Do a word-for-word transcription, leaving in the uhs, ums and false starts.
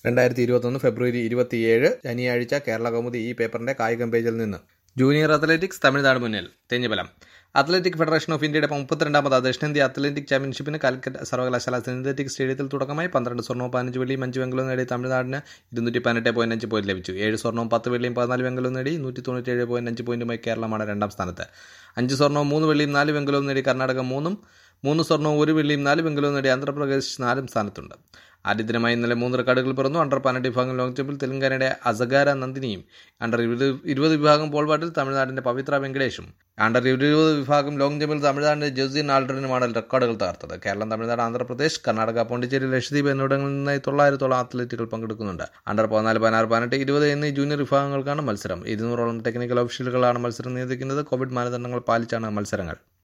രണ്ടായിരത്തി ഇരുപത്തൊന്ന് ഫെബ്രുവരി ഇരുപത്തിയേഴ് ശനിയാഴ്ച കേരള കൗമുദി ഈ പേപ്പറിന്റെ കായികം പേജിൽ നിന്ന് ജൂനിയർ അത്ലറ്റിക്സ് തമിഴ്നാട് മുന്നിൽ തെഞ്ഞിബലം അത്ലറ്റിക് ഫെഡറേഷൻ ഓഫ് ഇന്ത്യയുടെ മുപ്പത്തിരണ്ടാമത് ദക്ഷിണേന്ത്യ അത്ലറ്റിക് ചാമ്പ്യൻഷിപ്പിന് കാലിക്കറ്റ് സർവകലാശാല സിന്തറ്റിക് സ്റ്റേഡിയത്തിൽ തുടക്കമായി പന്ത്രണ്ട് സ്വർണവും പതിനഞ്ച് വെള്ളിയും അഞ്ച് വെങ്കലവും നേടി തമിഴ്നാടിന് ഇരുന്നൂറ്റി പതിനെട്ട് പോയിന്റ് അഞ്ച് പോയിന്റ് ലഭിച്ചു. ഏഴ് സ്വർണവും പത്ത് വെള്ളിയും പതിനാല് വെങ്കലവും നേടി നൂറ്റി തൊണ്ണൂറ്റേഴ് പോയിന്റ് അഞ്ച് പോയിന്റുമായി കേരളമാണ് രണ്ടാം സ്ഥാനത്ത്. അഞ്ച് സ്വർണവും മൂന്ന് വെള്ളിയും നാല് വെങ്കലവും നേടി കർണാടക മൂന്നും മൂന്ന് സ്വർണവും ഒരു വെള്ളിയും നാല് വെങ്കലവും നേടി ആന്ധ്രാപ്രദേശ് നാലും സ്ഥാനത്തുണ്ട്. ആദ്യ ദിനമായി ഇന്നലെ മൂന്ന് റെക്കോർഡുകൾ പിറന്നു. അണ്ടർ പതിനെട്ട് വിഭാഗം ലോങ് ജമ്പിൽ തെലങ്കാനയുടെ അസഗാര നന്ദിനിയും അണ്ടർ ഇരുപത് ഇരുപത് വിഭാഗം പോൾവാട്ടിൽ തമിഴ്നാടിന്റെ പവിത്ര വെങ്കടേഷും അണ്ടർ ഇരുപത് വിഭാഗം ലോങ് ജമ്പിൽ തമിഴ്നാടിന്റെ ജോസിൻ ആൾഡറിനുമാണ് റെക്കോർഡുകൾ തകർത്തത്. കേരളം, തമിഴ്നാട്, ആന്ധ്രാപ്രദേശ്, കർണാടക, പോണ്ടിച്ചേരി, ലക്ഷദ്വീപ് എന്നിവിടങ്ങളിൽ നിന്നായി തൊള്ളായിരത്തോളം അത്ലറ്റുകൾ പങ്കെടുക്കുന്നുണ്ട്. അണ്ടർ പതിനാല് പതിനാറ് പതിനെട്ട് ഇരുപത് എന്നീ ജൂനിയർ വിഭാഗങ്ങൾക്കാണ് മത്സരം. ഇരുന്നൂറോളം ടെക്നിക്കൽ ഒഫീഷ്യലുകളാണ് മത്സരം നിയന്ത്രിക്കുന്നത്. കോവിഡ് മാനദണ്ഡങ്ങൾ പാലിച്ചാണ് മത്സരങ്ങൾ.